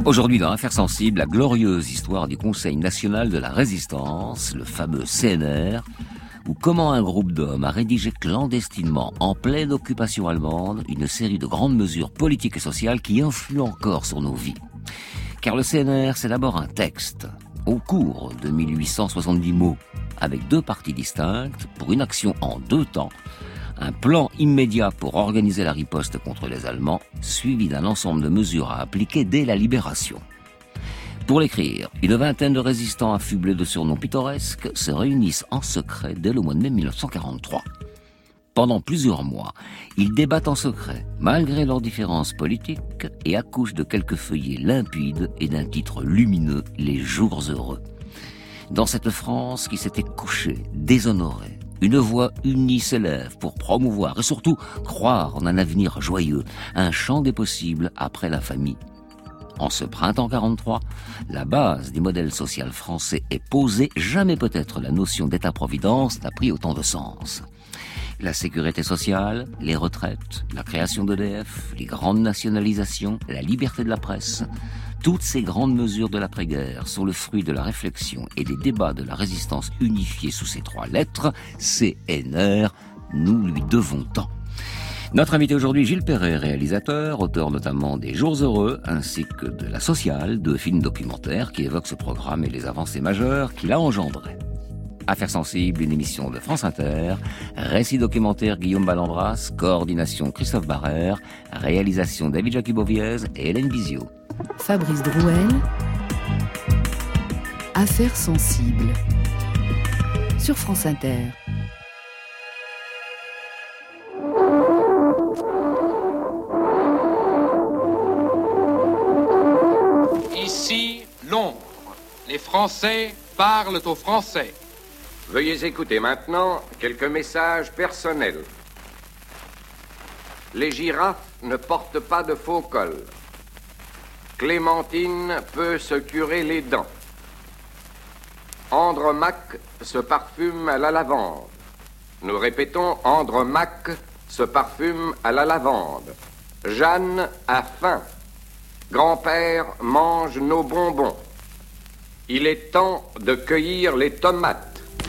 Aujourd'hui, dans Affaires sensibles, la glorieuse histoire du Conseil national de la résistance, le fameux CNR, ou comment un groupe d'hommes a rédigé clandestinement, en pleine occupation allemande, une série de grandes mesures politiques et sociales qui influent encore sur nos vies. Car le CNR, c'est d'abord un texte, au cours de 1870 mots, avec deux parties distinctes, pour une action en deux temps, un plan immédiat pour organiser la riposte contre les Allemands, suivi d'un ensemble de mesures à appliquer dès la libération. Pour l'écrire, une vingtaine de résistants affublés de surnoms pittoresques se réunissent en secret dès le mois de mai 1943. Pendant plusieurs mois, ils débattent en secret, malgré leurs différences politiques, et accouchent de quelques feuillets limpides et d'un titre lumineux, Les Jours Heureux. Dans cette France qui s'était couchée, déshonorée, une voix unie s'élève pour promouvoir et surtout croire en un avenir joyeux, un champ des possibles après la famine. En ce printemps 43, la base du modèle social français est posée. Jamais peut-être la notion d'État-providence n'a pris autant de sens. La sécurité sociale, les retraites, la création d'EDF, les grandes nationalisations, la liberté de la presse, toutes ces grandes mesures de l'après-guerre sont le fruit de la réflexion et des débats de la résistance unifiée sous ces trois lettres, CNR, nous lui devons tant. Notre invité aujourd'hui, Gilles Perret, réalisateur, auteur notamment des Jours Heureux, ainsi que de La Sociale, deux films documentaires qui évoquent ce programme et les avancées majeures qu'il a engendrées. Affaires sensibles, une émission de France Inter, récit documentaire Guillaume Ballandras, coordination Christophe Barrère, réalisation David Jacuboviez et Hélène Bizio. Fabrice Drouel, Affaires sensibles, sur France Inter. Ici, Londres. Les Français parlent aux Français. Veuillez écouter maintenant quelques messages personnels. Les girafes ne portent pas de faux col. Clémentine peut se curer les dents. Andromaque se parfume à la lavande. Nous répétons, Andromaque se parfume à la lavande. Jeanne a faim. Grand-père mange nos bonbons. Il est temps de cueillir les tomates.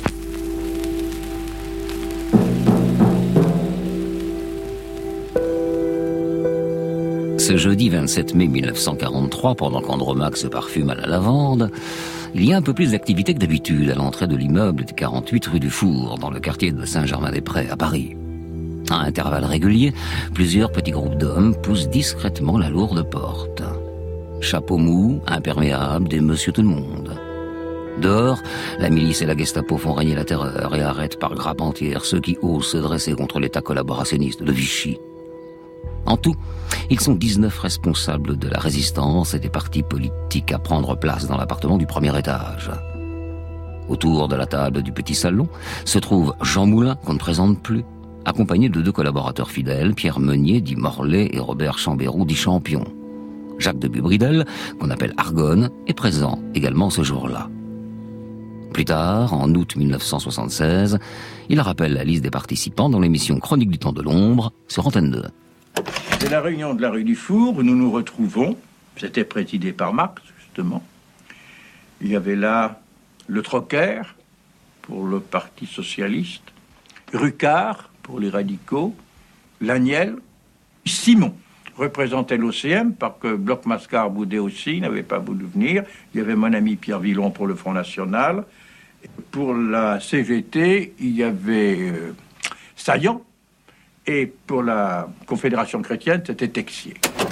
Ce jeudi 27 mai 1943, pendant qu'Andromaque se parfume à la lavande, il y a un peu plus d'activité que d'habitude à l'entrée de l'immeuble des 48 rue du Four, dans le quartier de Saint-Germain-des-Prés, à Paris. À intervalles réguliers, plusieurs petits groupes d'hommes poussent discrètement la lourde porte. Chapeau mou, imperméable, des monsieur tout le monde. Dehors, la milice et la Gestapo font régner la terreur et arrêtent par grappes entières ceux qui osent se dresser contre l'État collaborationniste de Vichy. En tout, ils sont 19 responsables de la résistance et des partis politiques à prendre place dans l'appartement du premier étage. Autour de la table du petit salon se trouve Jean Moulin, qu'on ne présente plus, accompagné de deux collaborateurs fidèles, Pierre Meunier, dit Morlaix, et Robert Chambérou, dit Champion. Jacques de Bubridel, qu'on appelle Argonne, est présent également ce jour-là. Plus tard, en août 1976, il rappelle la liste des participants dans l'émission Chronique du temps de l'ombre sur Antenne 2. C'est la réunion de la rue du Four où nous nous retrouvons. C'était présidé par Marx, justement. Il y avait là le Trocker, pour le Parti socialiste, Rucard, pour les radicaux, Laniel, Simon représentait l'OCM, parce que Bloch-Mascar boudait aussi, n'avait pas voulu venir. Il y avait mon ami Pierre Villon pour le Front National. Pour la CGT, il y avait Saillant. Et pour la Confédération chrétienne, c'était Texier.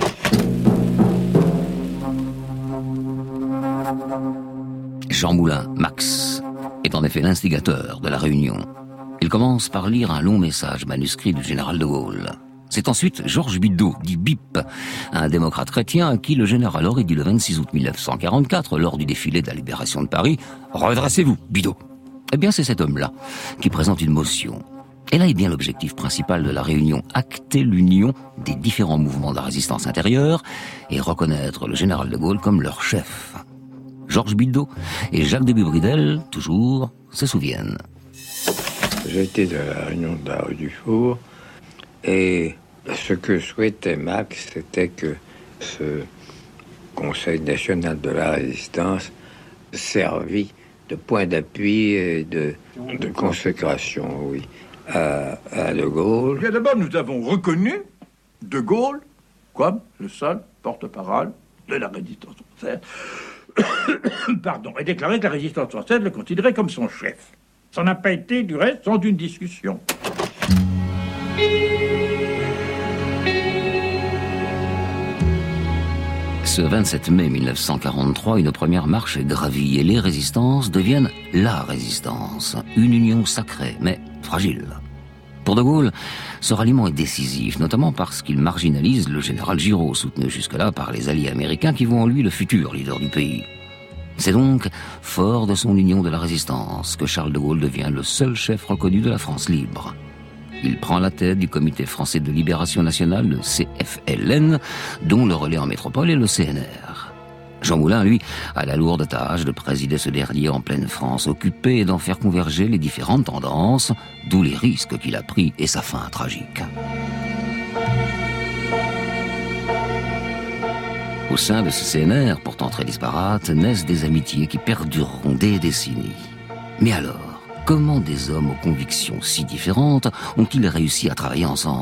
Jean Moulin, Max, est en effet l'instigateur de la réunion. Il commence par lire un long message manuscrit du général de Gaulle. C'est ensuite Georges Bidault, dit Bip, un démocrate chrétien à qui le général aurait dit le 26 août 1944, lors du défilé de la libération de Paris, « Redressez-vous, Bidault !» Eh bien, c'est cet homme-là qui présente une motion. Et là est bien l'objectif principal de la réunion, acter l'union des différents mouvements de la résistance intérieure et reconnaître le général de Gaulle comme leur chef. Georges Bidault et Jacques de Bubridel, toujours, se souviennent. J'étais de la réunion de la rue du Four et ce que souhaitait Max, c'était que ce Conseil national de la résistance servi de point d'appui et de consécration, oui, à De Gaulle. Bien d'abord, nous avons reconnu De Gaulle comme le seul porte-parole de la résistance française. Pardon, et déclaré que la résistance française le considérait comme son chef. Ça n'a pas été, du reste, sans une discussion. Ce 27 mai 1943, une première marche est gravie et les résistances deviennent la résistance. Une union sacrée, mais fragile. Pour De Gaulle, ce ralliement est décisif, notamment parce qu'il marginalise le général Giraud, soutenu jusque-là par les alliés américains qui voient en lui le futur leader du pays. C'est donc fort de son union de la résistance que Charles de Gaulle devient le seul chef reconnu de la France libre. Il prend la tête du Comité français de libération nationale, le CFLN, dont le relais en métropole est le CNR. Jean Moulin, lui, a la lourde tâche de présider ce dernier en pleine France, occupé et d'en faire converger les différentes tendances, d'où les risques qu'il a pris et sa fin tragique. Au sein de ce CNR, pourtant très disparate, naissent des amitiés qui perdureront des décennies. Mais alors, comment des hommes aux convictions si différentes ont-ils réussi à travailler ensemble ?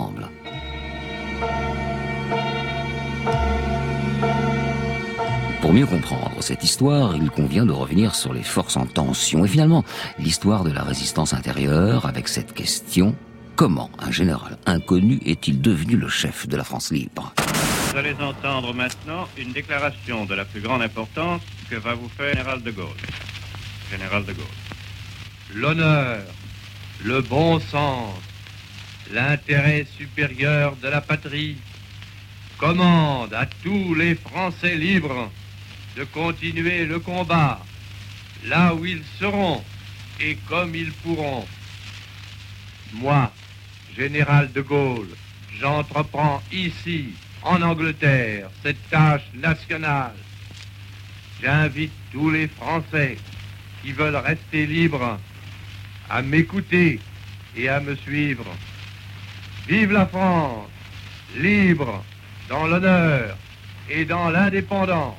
Pour mieux comprendre cette histoire, il convient de revenir sur les forces en tension et finalement l'histoire de la résistance intérieure avec cette question: comment un général inconnu est-il devenu le chef de la France libre ? Vous allez entendre maintenant une déclaration de la plus grande importance que va vous faire Général de Gaulle. Général de Gaulle. L'honneur, le bon sens, l'intérêt supérieur de la patrie commandent à tous les Français libres de continuer le combat là où ils seront et comme ils pourront. Moi, Général de Gaulle, j'entreprends ici, en Angleterre, cette tâche nationale. J'invite tous les Français qui veulent rester libres à m'écouter et à me suivre. Vive la France, libre dans l'honneur et dans l'indépendance.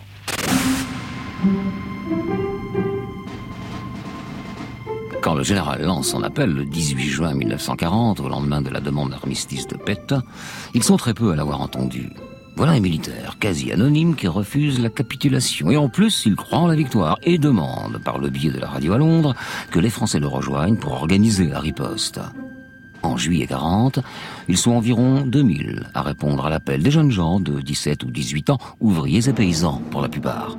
Quand le général lance son appel le 18 juin 1940, au lendemain de la demande d'armistice de Pétain, ils sont très peu à l'avoir entendu. Voilà un militaire quasi anonyme qui refuse la capitulation. Et en plus, il croit en la victoire et demande, par le biais de la radio à Londres, que les Français le rejoignent pour organiser la riposte. En juillet 40, ils sont environ 2000 à répondre à l'appel des jeunes gens de 17 ou 18 ans, ouvriers et paysans pour la plupart.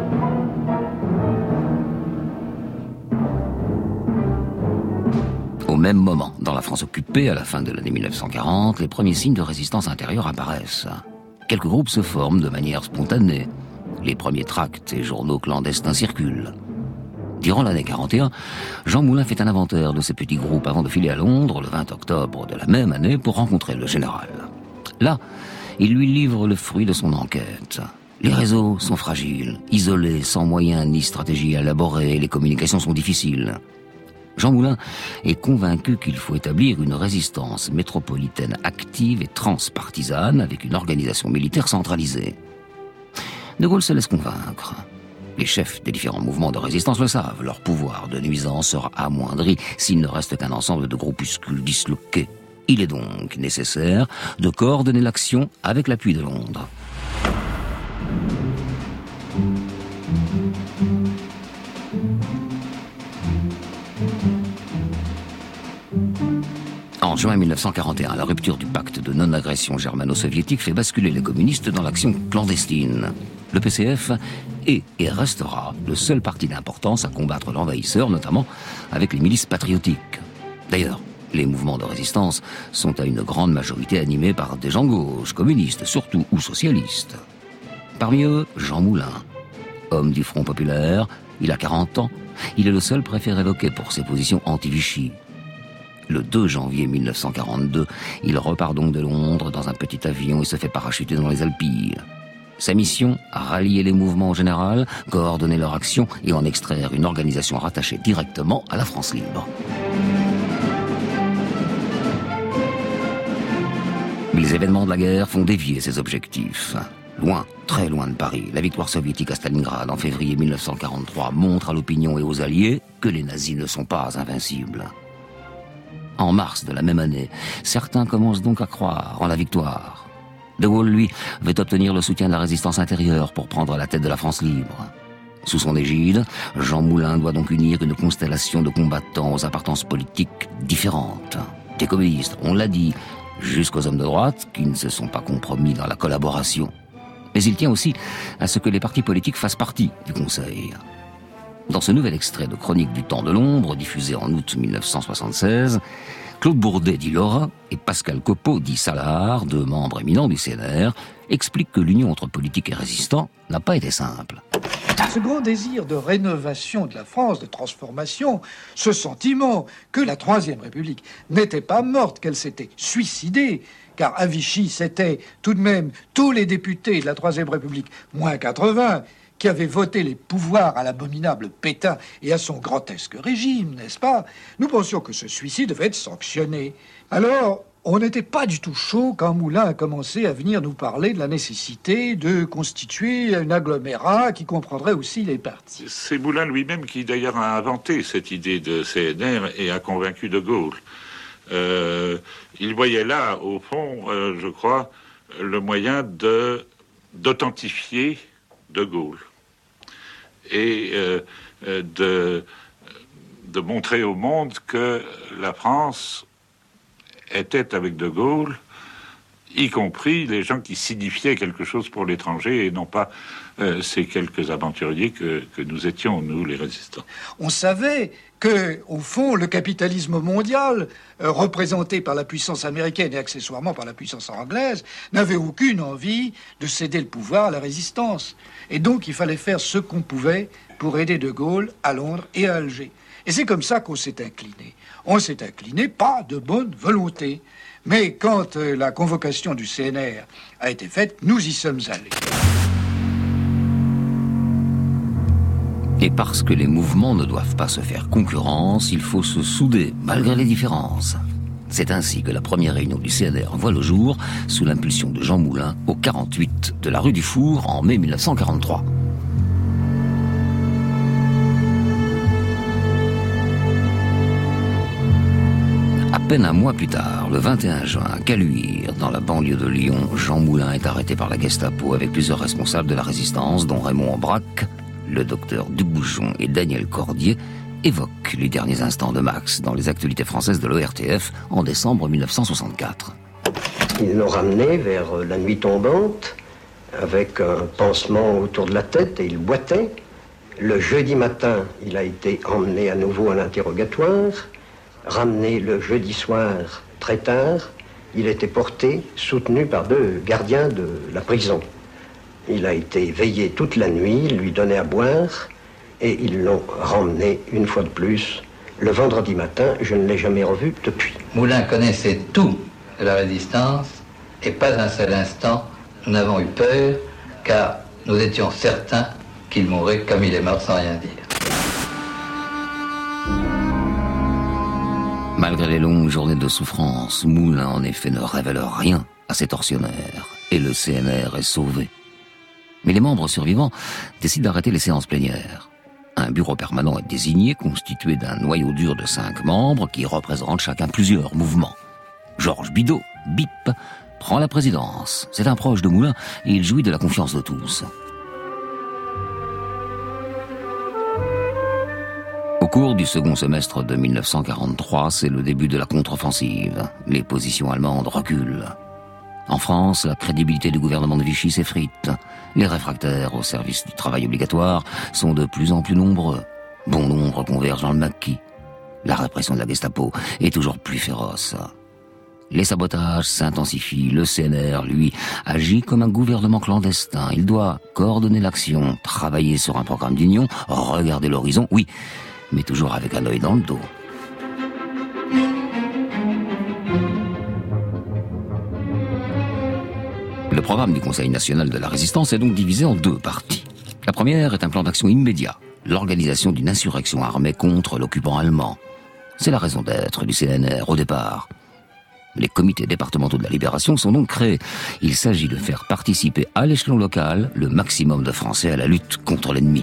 Au même moment, dans la France occupée, à la fin de l'année 1940, les premiers signes de résistance intérieure apparaissent. Quelques groupes se forment de manière spontanée. Les premiers tracts et journaux clandestins circulent. Durant l'année 41, Jean Moulin fait un inventaire de ces petits groupes avant de filer à Londres le 20 octobre de la même année pour rencontrer le général. Là, il lui livre le fruit de son enquête. Les réseaux sont fragiles, isolés, sans moyens ni stratégie élaborée, les communications sont difficiles. Jean Moulin est convaincu qu'il faut établir une résistance métropolitaine active et transpartisane avec une organisation militaire centralisée. De Gaulle se laisse convaincre. Les chefs des différents mouvements de résistance le savent, leur pouvoir de nuisance sera amoindri s'il ne reste qu'un ensemble de groupuscules disloqués. Il est donc nécessaire de coordonner l'action avec l'appui de Londres. En juin 1941, la rupture du pacte de non-agression germano-soviétique fait basculer les communistes dans l'action clandestine. Le PCF est et restera le seul parti d'importance à combattre l'envahisseur, notamment avec les milices patriotiques. D'ailleurs, les mouvements de résistance sont à une grande majorité animés par des gens de gauche, communistes surtout, ou socialistes. Parmi eux, Jean Moulin. Homme du Front populaire, il a 40 ans. Il est le seul préfet évoqué pour ses positions anti-Vichy. Le 2 janvier 1942, il repart donc de Londres dans un petit avion et se fait parachuter dans les Alpilles. Sa mission, rallier les mouvements au général, coordonner leur action et en extraire une organisation rattachée directement à la France libre. Mais les événements de la guerre font dévier ses objectifs. Loin, très loin de Paris, la victoire soviétique à Stalingrad en février 1943 montre à l'opinion et aux Alliés que les nazis ne sont pas invincibles. En mars de la même année, certains commencent donc à croire en la victoire. De Gaulle, lui, veut obtenir le soutien de la résistance intérieure pour prendre la tête de la France libre. Sous son égide, Jean Moulin doit donc unir une constellation de combattants aux appartenances politiques différentes. Des communistes, on l'a dit, jusqu'aux hommes de droite qui ne se sont pas compromis dans la collaboration. Mais il tient aussi à ce que les partis politiques fassent partie du Conseil. Dans ce nouvel extrait de Chronique du temps de l'ombre, diffusé en août 1976, Claude Bourdet dit Laura et Pascal Copeau dit Salard, deux membres éminents du CNR, expliquent que l'union entre politique et résistants n'a pas été simple. Ce grand désir de rénovation de la France, de transformation, ce sentiment que la Troisième République n'était pas morte, qu'elle s'était suicidée, car à Vichy, c'était tout de même tous les députés de la Troisième République, moins 80, qui avaient voté les pouvoirs à l'abominable Pétain et à son grotesque régime, n'est-ce pas? Nous pensions que ce suicide devait être sanctionné. Alors, on n'était pas du tout chaud quand Moulin a commencé à venir nous parler de la nécessité de constituer un agglomérat qui comprendrait aussi les partis. C'est Moulin lui-même qui d'ailleurs a inventé cette idée de CNR et a convaincu de Gaulle. Il voyait là, au fond, je crois, le moyen d'authentifier de Gaulle et de montrer au monde que la France était avec de Gaulle, y compris les gens qui signifiaient quelque chose pour l'étranger et non pas ces quelques aventuriers que nous étions, nous, les résistants. On savait que, au fond, le capitalisme mondial, représenté par la puissance américaine et accessoirement par la puissance anglaise, n'avait aucune envie de céder le pouvoir à la résistance. Et donc, il fallait faire ce qu'on pouvait pour aider de Gaulle à Londres et à Alger. Et c'est comme ça qu'on s'est incliné. On s'est incliné, pas de bonne volonté. Mais quand la convocation du CNR a été faite, nous y sommes allés. Et parce que les mouvements ne doivent pas se faire concurrence, il faut se souder, malgré les différences. C'est ainsi que la première réunion du CNR voit le jour, sous l'impulsion de Jean Moulin, au 48 de la rue du Four, en mai 1943. À peine un mois plus tard, le 21 juin, à Caluire, dans la banlieue de Lyon, Jean Moulin est arrêté par la Gestapo avec plusieurs responsables de la résistance, dont Raymond Aubrac. Le docteur Dubouchon et Daniel Cordier évoquent les derniers instants de Max dans les actualités françaises de l'ORTF en décembre 1964. Ils l'ont ramené vers la nuit tombante, avec un pansement autour de la tête, et il boitait. Le jeudi matin, il a été emmené à nouveau à l'interrogatoire. Ramené le jeudi soir, très tard, il était porté, soutenu par deux gardiens de la prison. Il a été veillé toute la nuit, lui donné à boire, et ils l'ont ramené une fois de plus. Le vendredi matin, je ne l'ai jamais revu depuis. Moulin connaissait tout de la résistance, et pas un seul instant, nous n'avons eu peur, car nous étions certains qu'il mourrait comme il est mort sans rien dire. Malgré les longues journées de souffrance, Moulin en effet ne révèle rien à ses tortionnaires, et le CNR est sauvé. Mais les membres survivants décident d'arrêter les séances plénières. Un bureau permanent est désigné, constitué d'un noyau dur de 5 membres qui représentent chacun plusieurs mouvements. Georges Bidault, BIP, prend la présidence. C'est un proche de Moulin et il jouit de la confiance de tous. Au cours du second semestre de 1943, c'est le début de la contre-offensive. Les positions allemandes reculent. En France, la crédibilité du gouvernement de Vichy s'effrite. Les réfractaires au service du travail obligatoire sont de plus en plus nombreux. Bon nombre convergent dans le maquis. La répression de la Gestapo est toujours plus féroce. Les sabotages s'intensifient. Le CNR, lui, agit comme un gouvernement clandestin. Il doit coordonner l'action, travailler sur un programme d'union, regarder l'horizon, oui, mais toujours avec un œil dans le dos. Le programme du Conseil national de la résistance est donc divisé en 2 parties. La première est un plan d'action immédiat, l'organisation d'une insurrection armée contre l'occupant allemand. C'est la raison d'être du CNR au départ. Les comités départementaux de la libération sont donc créés. Il s'agit de faire participer à l'échelon local le maximum de Français à la lutte contre l'ennemi.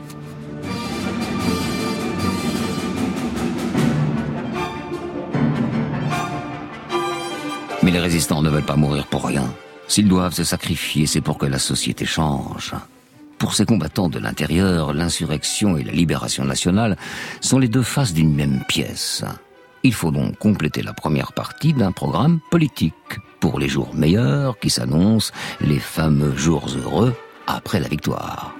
Mais les résistants ne veulent pas mourir pour rien. S'ils doivent se sacrifier, c'est pour que la société change. Pour ces combattants de l'intérieur, l'insurrection et la libération nationale sont les deux faces d'une même pièce. Il faut donc compléter la première partie d'un programme politique pour les jours meilleurs qui s'annoncent, les fameux jours heureux après la victoire.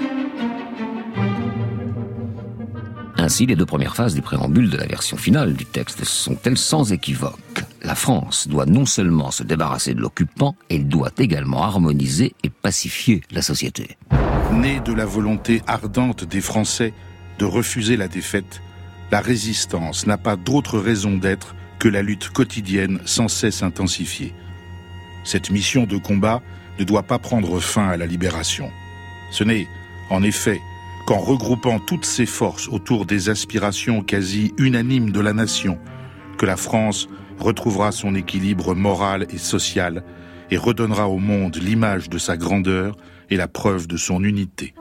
Ainsi, les deux premières phases du préambule de la version finale du texte sont-elles sans équivoque. La France doit non seulement se débarrasser de l'occupant, elle doit également harmoniser et pacifier la société. Née de la volonté ardente des Français de refuser la défaite, la résistance n'a pas d'autre raison d'être que la lutte quotidienne sans cesse intensifiée. Cette mission de combat ne doit pas prendre fin à la libération. Ce n'est, en effet, qu'en regroupant toutes ses forces autour des aspirations quasi unanimes de la nation, que la France retrouvera son équilibre moral et social et redonnera au monde l'image de sa grandeur et la preuve de son unité.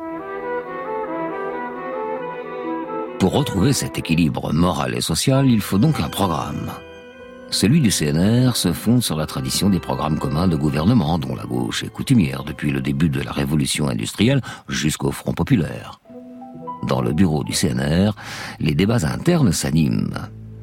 Pour retrouver cet équilibre moral et social, il faut donc un programme. Celui du CNR se fonde sur la tradition des programmes communs de gouvernement dont la gauche est coutumière depuis le début de la révolution industrielle jusqu'au Front populaire. Dans le bureau du CNR, les débats internes s'animent.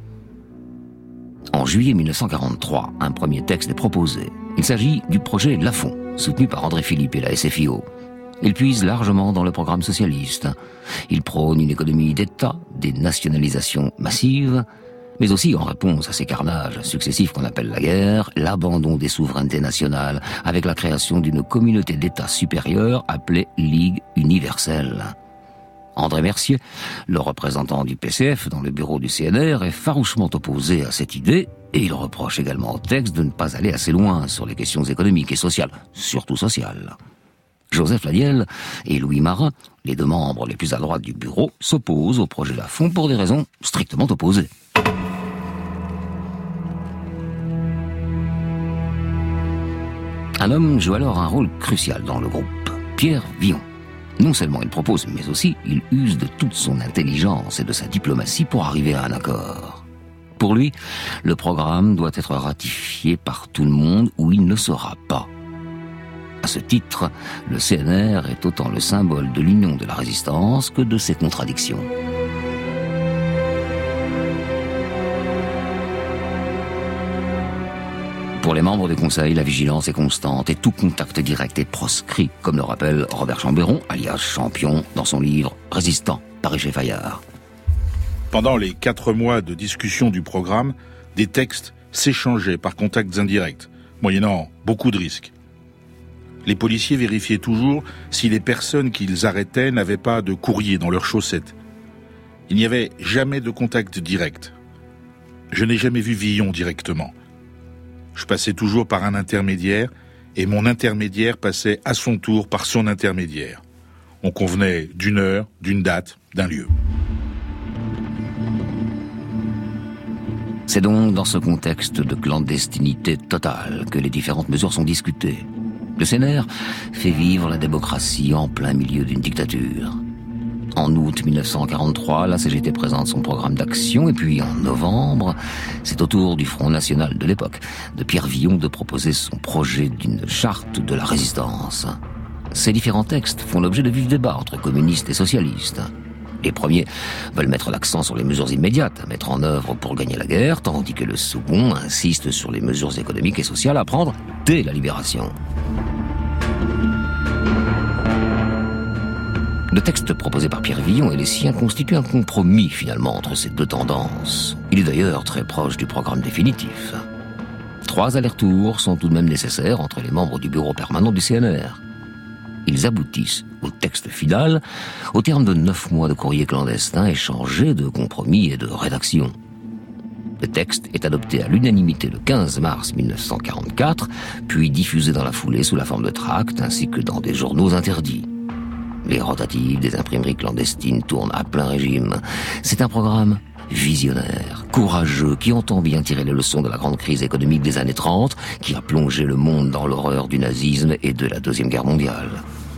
En juillet 1943, un premier texte est proposé. Il s'agit du projet Lafon, soutenu par André Philippe et la SFIO. Il puise largement dans le programme socialiste. Il prône une économie d'État, des nationalisations massives, mais aussi, en réponse à ces carnages successifs qu'on appelle la guerre, l'abandon des souverainetés nationales avec la création d'une communauté d'États supérieure appelée Ligue universelle. André Mercier, le représentant du PCF dans le bureau du CNR, est farouchement opposé à cette idée et il reproche également au texte de ne pas aller assez loin sur les questions économiques et sociales, surtout sociales. Joseph Ladiel et Louis Marin, les deux membres les plus à droite du bureau, s'opposent au projet Lafon pour des raisons strictement opposées. Un homme joue alors un rôle crucial dans le groupe, Pierre Villon. Non seulement il propose, mais aussi il use de toute son intelligence et de sa diplomatie pour arriver à un accord. Pour lui, le programme doit être ratifié par tout le monde ou il ne sera pas. À ce titre, le CNR est autant le symbole de l'union de la résistance que de ses contradictions. Pour les membres du Conseil, la vigilance est constante et tout contact direct est proscrit, comme le rappelle Robert Chambéron, alias Champion, dans son livre « Résistant », paru chez Fayard. Pendant les 4 mois de discussion du programme, des textes s'échangeaient par contacts indirects, moyennant beaucoup de risques. Les policiers vérifiaient toujours si les personnes qu'ils arrêtaient n'avaient pas de courrier dans leurs chaussettes. Il n'y avait jamais de contact direct. Je n'ai jamais vu Villon directement. Je passais toujours par un intermédiaire et mon intermédiaire passait à son tour par son intermédiaire. On convenait d'une heure, d'une date, d'un lieu. C'est donc dans ce contexte de clandestinité totale que les différentes mesures sont discutées. Le CNR fait vivre la démocratie en plein milieu d'une dictature. En août 1943, la CGT présente son programme d'action et puis en novembre, c'est au tour du Front National de l'époque, de Pierre Villon, de proposer son projet d'une charte de la résistance. Ces différents textes font l'objet de vifs débats entre communistes et socialistes. Les premiers veulent mettre l'accent sur les mesures immédiates à mettre en œuvre pour gagner la guerre, tandis que le second insiste sur les mesures économiques et sociales à prendre dès la libération. Le texte proposé par Pierre Villon et les siens constitue un compromis finalement entre ces deux tendances. Il est d'ailleurs très proche du programme définitif. 3 allers-retours sont tout de même nécessaires entre les membres du bureau permanent du CNR. Ils aboutissent au texte final au terme de 9 mois de courrier clandestin échangés, de compromis et de rédaction. Le texte est adopté à l'unanimité le 15 mars 1944, puis diffusé dans la foulée sous la forme de tracts ainsi que dans des journaux interdits. Les rotatives des imprimeries clandestines tournent à plein régime. C'est un programme visionnaire, courageux, qui entend bien tirer les leçons de la grande crise économique des années 30, qui a plongé le monde dans l'horreur du nazisme et de la Deuxième Guerre mondiale.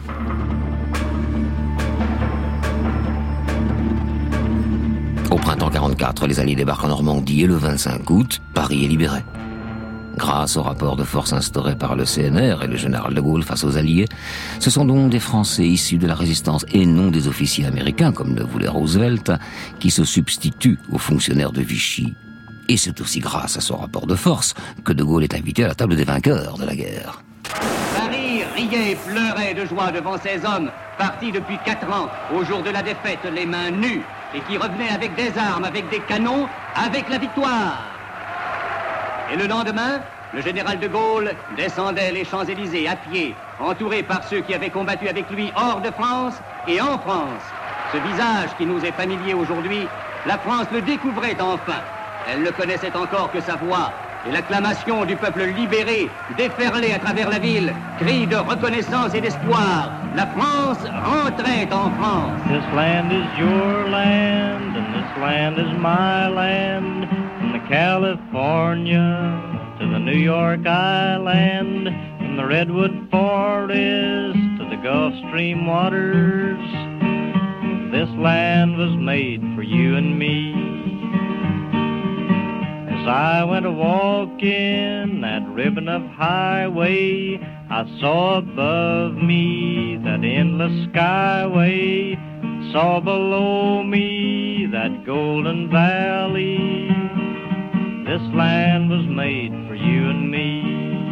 Au printemps 44, les Alliés débarquent en Normandie et le 25 août, Paris est libéré. Grâce au rapport de force instauré par le CNR et le général de Gaulle face aux Alliés, ce sont donc des Français issus de la résistance et non des officiers américains, comme le voulait Roosevelt, qui se substituent aux fonctionnaires de Vichy. Et c'est aussi grâce à ce rapport de force que de Gaulle est invité à la table des vainqueurs de la guerre. Paris riait et pleurait de joie devant ces hommes, partis depuis 4 ans, au jour de la défaite, les mains nues, et qui revenaient avec des armes, avec des canons, avec la victoire. Et le lendemain, le général de Gaulle descendait les Champs-Élysées à pied, entouré par ceux qui avaient combattu avec lui hors de France et en France. Ce visage qui nous est familier aujourd'hui, la France le découvrait enfin. Elle ne connaissait encore que sa voix, et l'acclamation du peuple libéré déferlait à travers la ville, cri de reconnaissance et d'espoir. La France rentrait en France. This land is your land, and this land is my land. From the California to the New York Island, from the Redwood Forest to the Gulf Stream waters, this land was made for you and me. As I went a-walking that ribbon of highway, I saw above me that endless skyway, saw below me that golden valley. This land was made for you and me.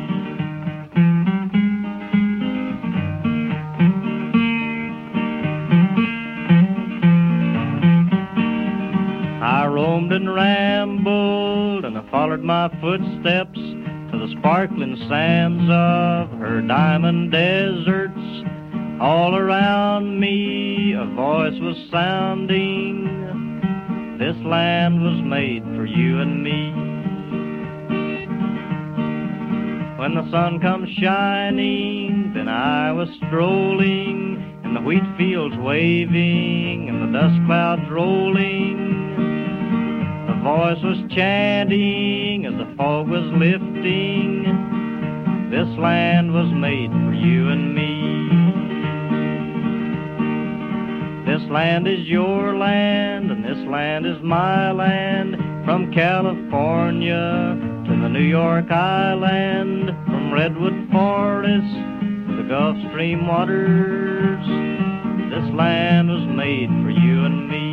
I roamed and rambled, and I followed my footsteps to the sparkling sands of her diamond deserts. All around me a voice was sounding, this land was made for you and me. When the sun comes shining, then I was strolling, and the wheat fields waving, and the dust clouds rolling. The voice was chanting as the fog was lifting, this land was made for you and me. This land is your land, and this land is my land. From California to the New York Island, from Redwood Forest to the Gulf Stream waters, this land was made for you and me.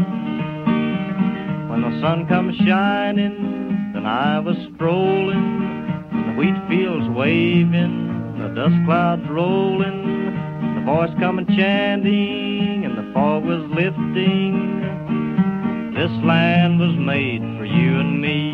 When the sun comes shining, then I was strolling, and the wheat fields waving, the dust clouds rolling, the voice coming chanting, and the fog was lifting. This land was made for you and me.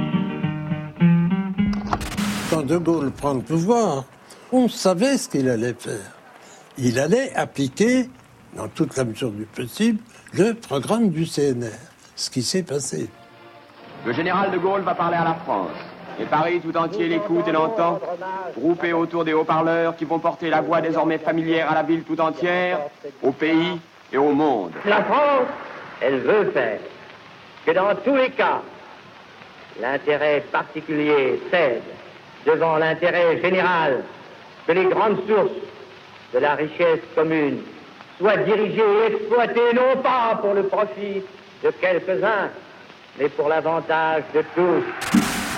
Quand De Gaulle prend le pouvoir, on savait ce qu'il allait faire. Il allait appliquer, dans toute la mesure du possible, le programme du CNR. Ce qui s'est passé. Le général de Gaulle va parler à la France. Et Paris tout entier l'écoute et l'entend, groupé autour des haut-parleurs qui vont porter la voix désormais familière à la ville tout entière, au pays et au monde. La France, elle veut faire que dans tous les cas, l'intérêt particulier cède devant l'intérêt général, que les grandes sources de la richesse commune soient dirigées et exploitées non pas pour le profit de quelques-uns, mais pour l'avantage de tous.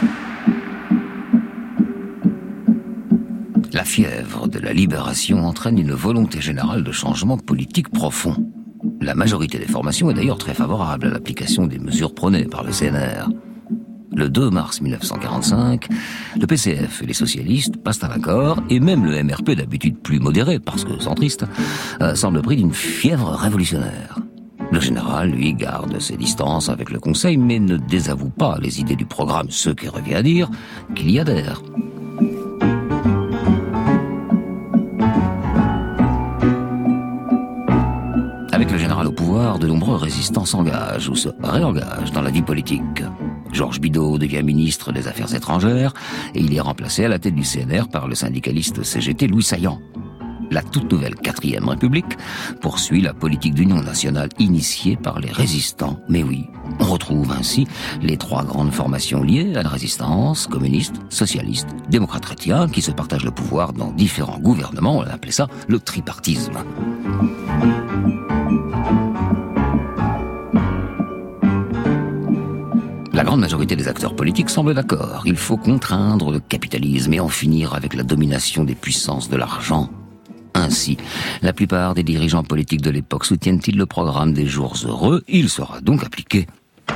La fièvre de la libération entraîne une volonté générale de changement politique profond. La majorité des formations est d'ailleurs très favorable à l'application des mesures prônées par le CNR. Le 2 mars 1945, le PCF et les socialistes passent à l'accord, et même le MRP, d'habitude plus modéré, parce que centriste, semble pris d'une fièvre révolutionnaire. Le général, lui, garde ses distances avec le Conseil, mais ne désavoue pas les idées du programme, ce qui revient à dire qu'il y adhère. Avec le général au pouvoir, de nombreux résistants s'engagent ou se réengagent dans la vie politique. Georges Bidault devient ministre des Affaires étrangères et il est remplacé à la tête du CNR par le syndicaliste CGT Louis Saillant. La toute nouvelle 4e République poursuit la politique d'union nationale initiée par les résistants. Mais oui, on retrouve ainsi les 3 grandes formations liées à la résistance, communistes, socialistes, démocrates chrétiens, qui se partagent le pouvoir dans différents gouvernements. On appelait ça le tripartisme. La grande majorité des acteurs politiques semble d'accord. Il faut contraindre le capitalisme et en finir avec la domination des puissances de l'argent. Ainsi, la plupart des dirigeants politiques de l'époque soutiennent-ils le programme des jours heureux. Il sera donc appliqué.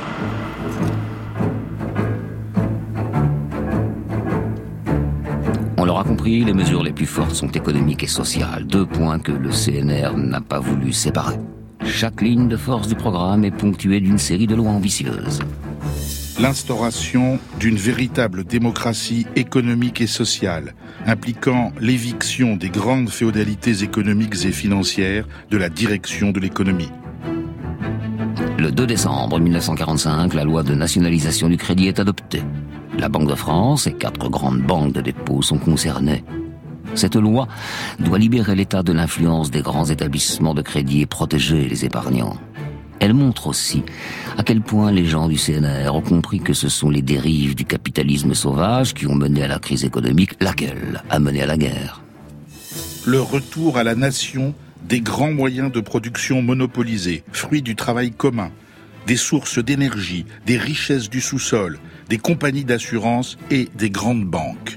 On l'aura compris, les mesures les plus fortes sont économiques et sociales. 2 points que le CNR n'a pas voulu séparer. Chaque ligne de force du programme est ponctuée d'une série de lois ambitieuses. L'instauration d'une véritable démocratie économique et sociale, impliquant l'éviction des grandes féodalités économiques et financières de la direction de l'économie. Le 2 décembre 1945, la loi de nationalisation du crédit est adoptée. La Banque de France et 4 grandes banques de dépôt sont concernées. Cette loi doit libérer l'État de l'influence des grands établissements de crédit et protéger les épargnants. Elle montre aussi à quel point les gens du CNR ont compris que ce sont les dérives du capitalisme sauvage qui ont mené à la crise économique, laquelle a mené à la guerre. Le retour à la nation des grands moyens de production monopolisés, fruits du travail commun, des sources d'énergie, des richesses du sous-sol, des compagnies d'assurance et des grandes banques.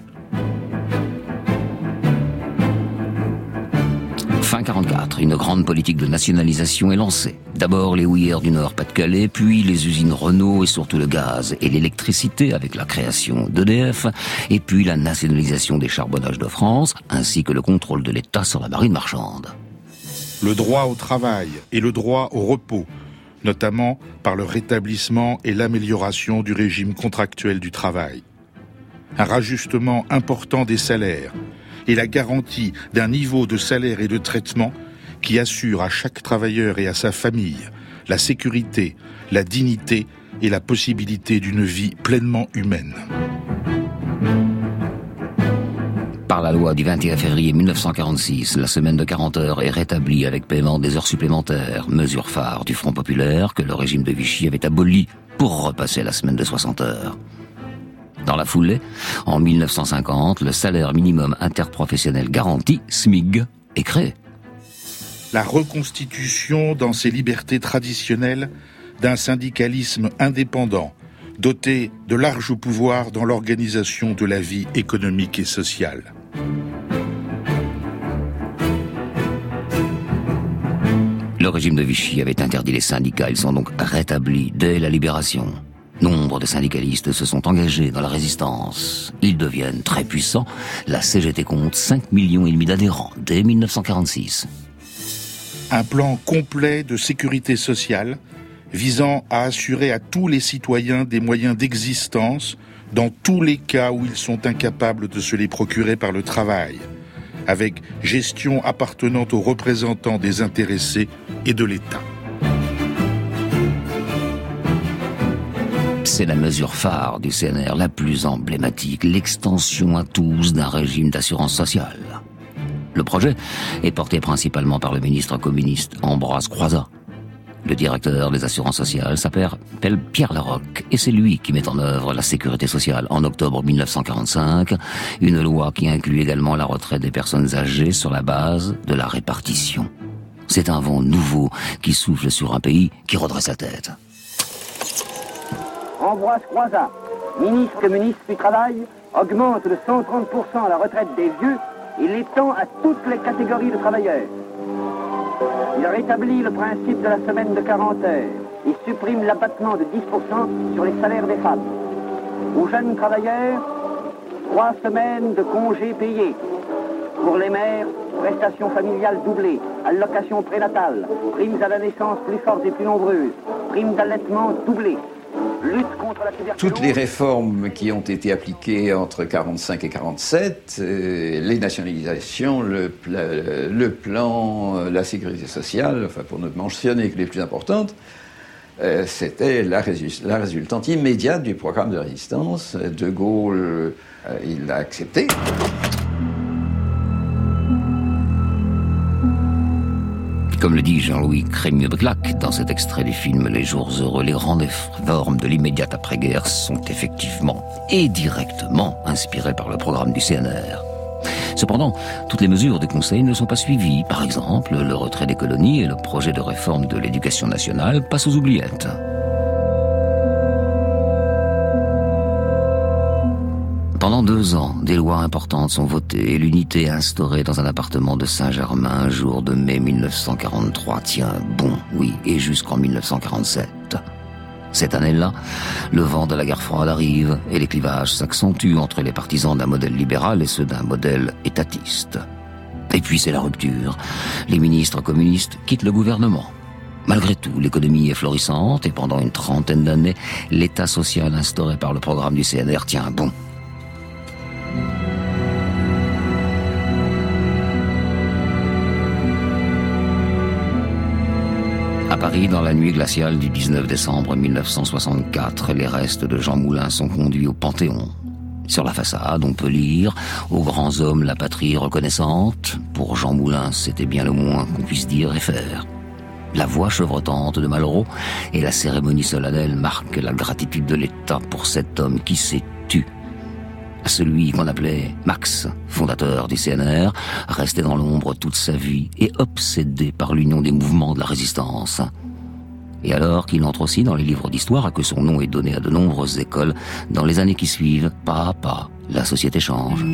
Fin 44, une grande politique de nationalisation est lancée. D'abord les houillères du Nord Pas-de-Calais, puis les usines Renault et surtout le gaz et l'électricité avec la création d'EDF, et puis la nationalisation des charbonnages de France, ainsi que le contrôle de l'État sur la marine marchande. Le droit au travail et le droit au repos, notamment par le rétablissement et l'amélioration du régime contractuel du travail. Un rajustement important des salaires, et la garantie d'un niveau de salaire et de traitement qui assure à chaque travailleur et à sa famille la sécurité, la dignité et la possibilité d'une vie pleinement humaine. Par la loi du 21 février 1946, la semaine de 40 heures est rétablie avec paiement des heures supplémentaires, mesure phare du Front populaire que le régime de Vichy avait aboli pour repasser la semaine de 60 heures. Dans la foulée, en 1950, le salaire minimum interprofessionnel garanti, SMIG, est créé. La reconstitution dans ses libertés traditionnelles d'un syndicalisme indépendant, doté de larges pouvoirs dans l'organisation de la vie économique et sociale. Le régime de Vichy avait interdit les syndicats, ils sont donc rétablis dès la libération. Nombre de syndicalistes se sont engagés dans la résistance. Ils deviennent très puissants. La CGT compte 5,5 millions d'adhérents dès 1946. Un plan complet de sécurité sociale visant à assurer à tous les citoyens des moyens d'existence dans tous les cas où ils sont incapables de se les procurer par le travail, avec gestion appartenant aux représentants des intéressés et de l'État. C'est la mesure phare du CNR, la plus emblématique, l'extension à tous d'un régime d'assurance sociale. Le projet est porté principalement par le ministre communiste Ambroise Croizat. Le directeur des assurances sociales s'appelle Pierre Larocque et c'est lui qui met en œuvre la sécurité sociale en octobre 1945, une loi qui inclut également la retraite des personnes âgées sur la base de la répartition. C'est un vent nouveau qui souffle sur un pays qui redresse la tête. Ambroise Croizat, ministre communiste du Travail, augmente de 130% la retraite des vieux et l'étend à toutes les catégories de travailleurs. Il rétablit le principe de la semaine de 40 heures et supprime l'abattement de 10% sur les salaires des femmes. Aux jeunes travailleurs, 3 semaines de congés payés. Pour les mères, prestations familiales doublées, allocations prénatales, primes à la naissance plus fortes et plus nombreuses, primes d'allaitement doublées. Lutte contre la tuberculose. Toutes les réformes qui ont été appliquées entre 1945 et 1947, les nationalisations, le plan, la sécurité sociale, enfin pour ne mentionner que les plus importantes, c'était la résultante immédiate du programme de résistance. De Gaulle, il l'a accepté. Comme le dit Jean-Louis Crémieux-Beclac dans cet extrait du film Les Jours Heureux, les grandes réformes de l'immédiate après-guerre sont effectivement et directement inspirées par le programme du CNR. Cependant, toutes les mesures du Conseil ne sont pas suivies. Par exemple, le retrait des colonies et le projet de réforme de l'éducation nationale passent aux oubliettes. Pendant 2 ans, des lois importantes sont votées et l'unité instaurée dans un appartement de Saint-Germain un jour de mai 1943 tient bon, oui, et jusqu'en 1947. Cette année-là, le vent de la guerre froide arrive et les clivages s'accentuent entre les partisans d'un modèle libéral et ceux d'un modèle étatiste. Et puis c'est la rupture. Les ministres communistes quittent le gouvernement. Malgré tout, l'économie est florissante et pendant une 30aine d'années, l'état social instauré par le programme du CNR tient bon. À Paris, dans la nuit glaciale du 19 décembre 1964, les restes de Jean Moulin sont conduits au Panthéon. Sur la façade, on peut lire « Aux grands hommes, la patrie reconnaissante ». Pour Jean Moulin, c'était bien le moins qu'on puisse dire et faire. La voix chevrotante de Malraux et la cérémonie solennelle marquent la gratitude de l'État pour cet homme qui s'est tu. Celui qu'on appelait Max, fondateur du CNR, resté dans l'ombre toute sa vie et obsédé par l'union des mouvements de la résistance. Et alors qu'il entre aussi dans les livres d'histoire et que son nom est donné à de nombreuses écoles, dans les années qui suivent, pas à pas, la société change.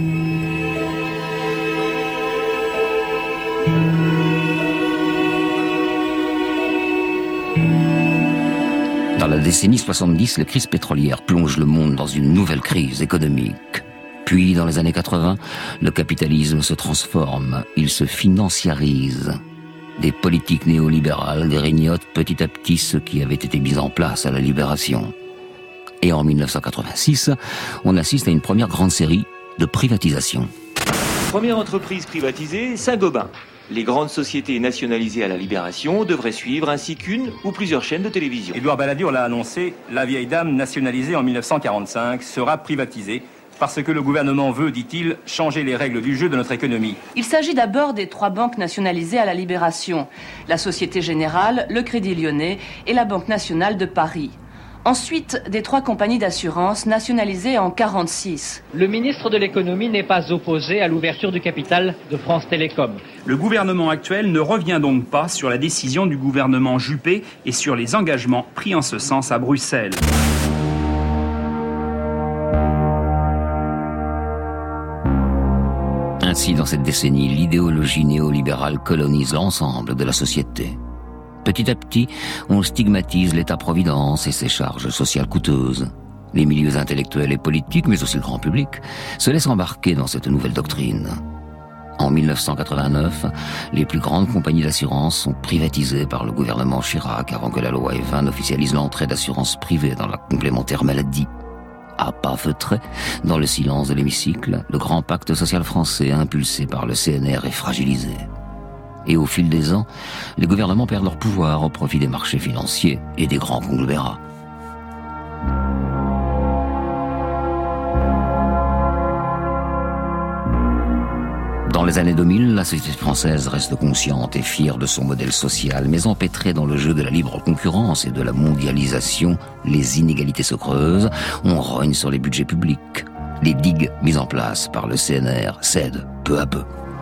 Dans la décennie 70, les crises pétrolières plongent le monde dans une nouvelle crise économique. Puis, dans les années 80, le capitalisme se transforme, il se financiarise. Des politiques néolibérales grignotent petit à petit ce qui avait été mis en place à la Libération. Et en 1986, on assiste à une première grande série de privatisations. Première entreprise privatisée, Saint-Gobain. Les grandes sociétés nationalisées à la Libération devraient suivre, ainsi qu'une ou plusieurs chaînes de télévision. Édouard Balladur l'a annoncé, la vieille dame nationalisée en 1945 sera privatisée parce que le gouvernement veut, dit-il, changer les règles du jeu de notre économie. Il s'agit d'abord des 3 banques nationalisées à la Libération, la Société Générale, le Crédit Lyonnais et la Banque Nationale de Paris. Ensuite, des 3 compagnies d'assurance nationalisées en 1946. Le ministre de l'économie n'est pas opposé à l'ouverture du capital de France Télécom. Le gouvernement actuel ne revient donc pas sur la décision du gouvernement Juppé et sur les engagements pris en ce sens à Bruxelles. Ainsi, dans cette décennie, l'idéologie néolibérale colonise l'ensemble de la société. Petit à petit, on stigmatise l'État-providence et ses charges sociales coûteuses. Les milieux intellectuels et politiques, mais aussi le grand public, se laissent embarquer dans cette nouvelle doctrine. En 1989, les plus grandes compagnies d'assurance sont privatisées par le gouvernement Chirac avant que la loi Evin n'officialise l'entrée d'assurance privée dans la complémentaire maladie. À pas feutré, dans le silence de l'hémicycle, le grand pacte social français impulsé par le CNR est fragilisé. Et au fil des ans, les gouvernements perdent leur pouvoir au profit des marchés financiers et des grands conglomérats. Dans les années 2000, la société française reste consciente et fière de son modèle social, mais empêtrée dans le jeu de la libre concurrence et de la mondialisation, les inégalités se creusent, on rogne sur les budgets publics. Les digues mises en place par le CNR cèdent peu à peu.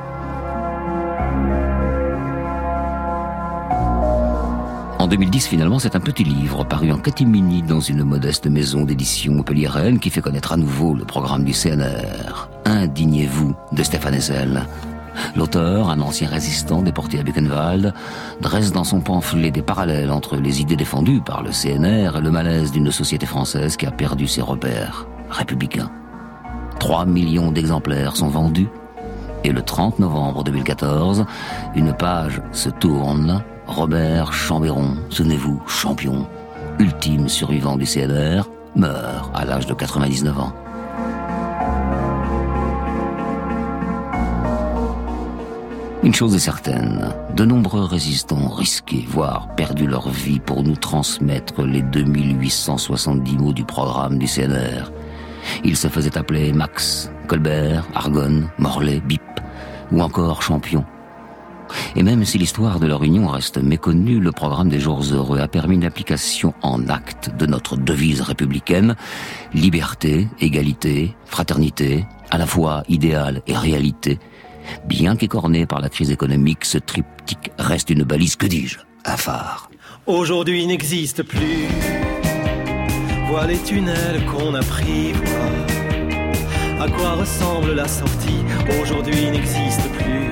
En 2010, finalement, c'est un petit livre paru en catimini dans une modeste maison d'édition montpelliéraine qui fait connaître à nouveau le programme du CNR. Indignez-vous de Stéphane Hessel. L'auteur, un ancien résistant déporté à Buchenwald, dresse dans son pamphlet des parallèles entre les idées défendues par le CNR et le malaise d'une société française qui a perdu ses repères républicains. 3 millions d'exemplaires sont vendus et le 30 novembre 2014, une page se tourne. Robert Chambéron, souvenez-vous, champion, ultime survivant du CNR, meurt à l'âge de 99 ans. Une chose est certaine, de nombreux résistants ont risqué, voire perdu leur vie pour nous transmettre les 2870 mots du programme du CNR. Ils se faisaient appeler Max, Colbert, Argonne, Morlaix, Bip, ou encore Champion. Et même si l'histoire de leur union reste méconnue, le programme des Jours Heureux a permis une application en actes de notre devise républicaine, liberté, égalité, fraternité, à la fois idéal et réalité. Bien qu'écorné par la crise économique, ce triptyque reste une balise, que dis-je, un phare. Aujourd'hui n'existe plus, vois les tunnels qu'on a pris, vois à quoi ressemble la sortie. Aujourd'hui n'existe plus,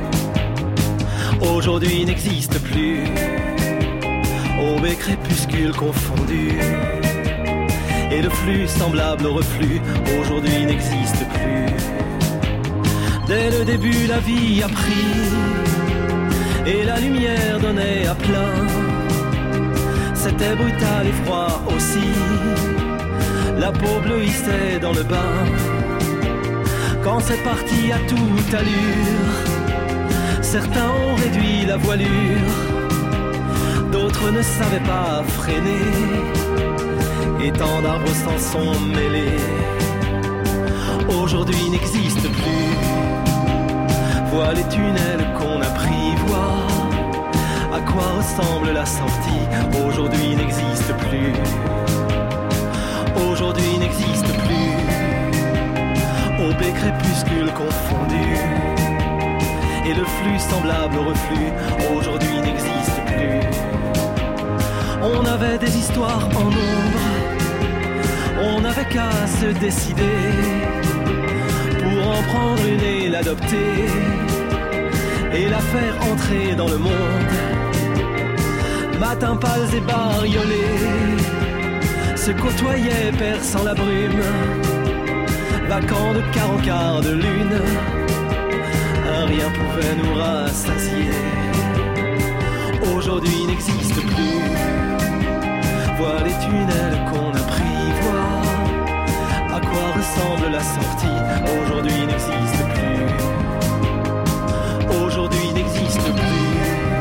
aujourd'hui n'existe plus, aube et crépuscule confondus, et le flux semblable au reflux, aujourd'hui n'existe plus. Dès le début la vie a pris, et la lumière donnait à plein. C'était brutal et froid aussi, la peau bleuissait dans le bain. Quand c'est parti à toute allure, certains ont réduit la voilure, d'autres ne savaient pas freiner, et tant d'arbres s'en sont mêlés. Aujourd'hui n'existe plus, vois les tunnels qu'on a pris, vois à quoi ressemble la sortie. Aujourd'hui n'existe plus, aujourd'hui n'existe plus, aube et crépuscule confondus, et le flux semblable au reflux, aujourd'hui n'existe plus. On avait des histoires en ombre, on n'avait qu'à se décider pour en prendre une et l'adopter, et la faire entrer dans le monde. Matins pâles et bariolés se côtoyaient perçant la brume, vacants de quart en quart de lune, un rien pouvait nous rassasier. Aujourd'hui n'existe plus, vois les tunnels qu'on a pris, vois à quoi ressemble la sortie. Aujourd'hui n'existe plus, aujourd'hui n'existe plus,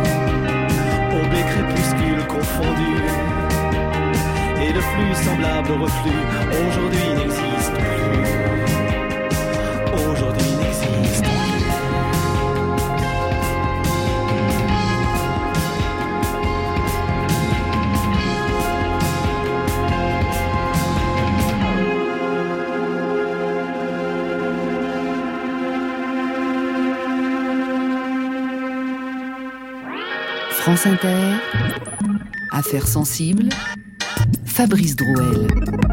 aube et crépuscule confondus, et le flux semblable au reflux. Aujourd'hui n'existe plus, aujourd'hui n'existe plus. France Inter, Affaires sensibles, Fabrice Drouel.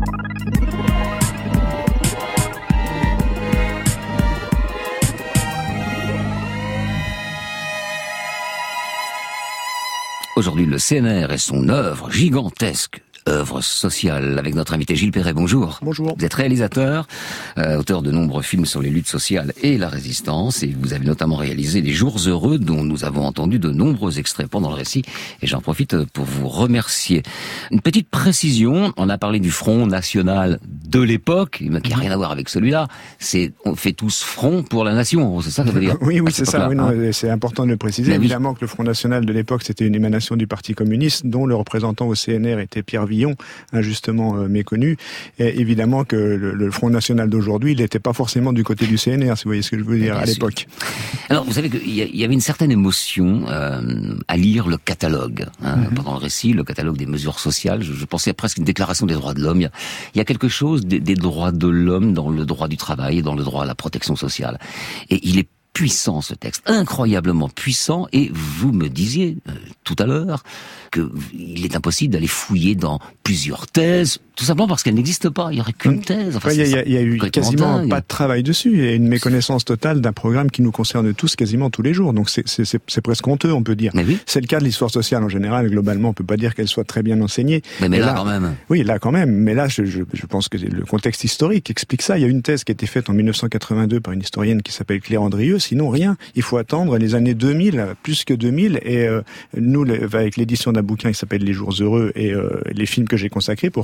Aujourd'hui, le CNR et son œuvre gigantesque, œuvre sociale, avec notre invité Gilles Perret. Bonjour. Bonjour. Vous êtes réalisateur, auteur de nombreux films sur les luttes sociales et la résistance, et vous avez notamment réalisé Les Jours Heureux, dont nous avons entendu de nombreux extraits pendant le récit, et j'en profite pour vous remercier. Une petite précision, on a parlé du Front National de l'époque, qui n'a rien à voir avec celui-là, c'est on fait tous front pour la nation, c'est ça que ça veut dire? Oui, c'est ça, oui, non, c'est important de le préciser. Évidemment que le Front National de l'époque, c'était une émanation du Parti communiste, dont le représentant au CNR était Pierre Villon, injustement méconnu. Et évidemment que le Front National d'aujourd'hui, il n'était pas forcément du côté du CNR, si vous voyez ce que je veux dire, à l'époque. Alors, vous savez qu'il y avait une certaine émotion à lire le catalogue. Pendant le récit, le catalogue des mesures sociales, je pensais à presque une déclaration des droits de l'homme. Il y a quelque chose des droits de l'homme dans le droit du travail et dans le droit à la protection sociale. Et il est puissant, ce texte, incroyablement puissant, et vous me disiez tout à l'heure qu'il est impossible d'aller fouiller dans plusieurs thèses, tout simplement parce qu'elles n'existent pas, il n'y aurait qu'une thèse. Enfin, il y a eu quasiment pas de travail dessus, il y a une méconnaissance totale d'un programme qui nous concerne tous quasiment tous les jours, donc c'est presque honteux, on peut dire. Oui. C'est le cas de l'histoire sociale en général, globalement, on peut pas dire qu'elle soit très bien enseignée. Mais là, quand même. Oui, là, quand même, mais là, je pense que le contexte historique explique ça. Il y a une thèse qui a été faite en 1982 par une historienne qui s'appelle Claire Andrieux, sinon rien. Il faut attendre les années 2000, plus que 2000, et nous, avec l'édition d'un bouquin qui s'appelle Les Jours Heureux et les films que j'ai consacrés pour parler du